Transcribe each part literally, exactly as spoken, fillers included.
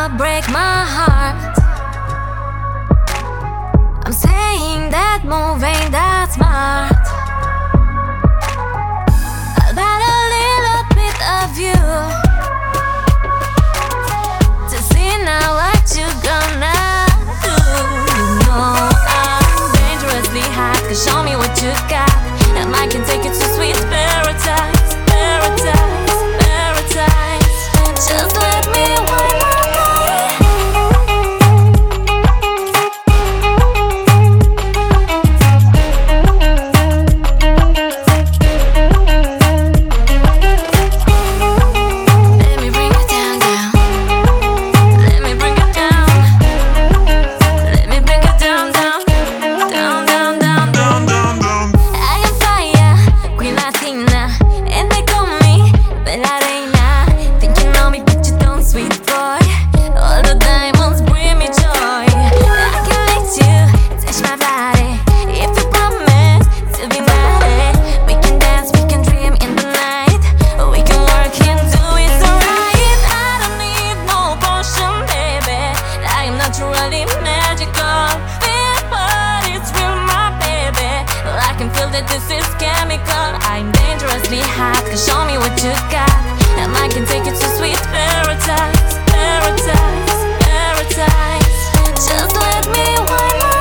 wanna break my heart. I'm saying that move ain't that smart. I got a little bit of you to see now what you gonna do. You know I'm dangerously hot, cause show me what you got, and I can take you to sweet paradise, paradise, paradise. Just let me wind my this is chemical. I'm dangerously hot, cause show me what you got, and I can take you to sweet paradise, paradise, paradise. Just let me wind my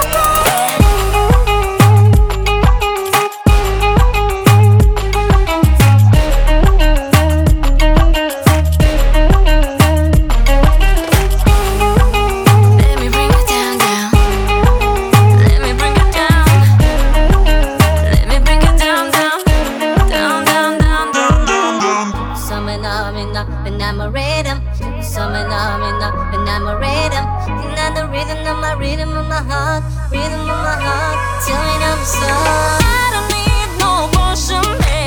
when I'm a rhythm, so when I'm in the, when I'm a rhythm, and the rhythm of my rhythm of my heart, rhythm of my heart, till I'm so. I don't need no motion, baby.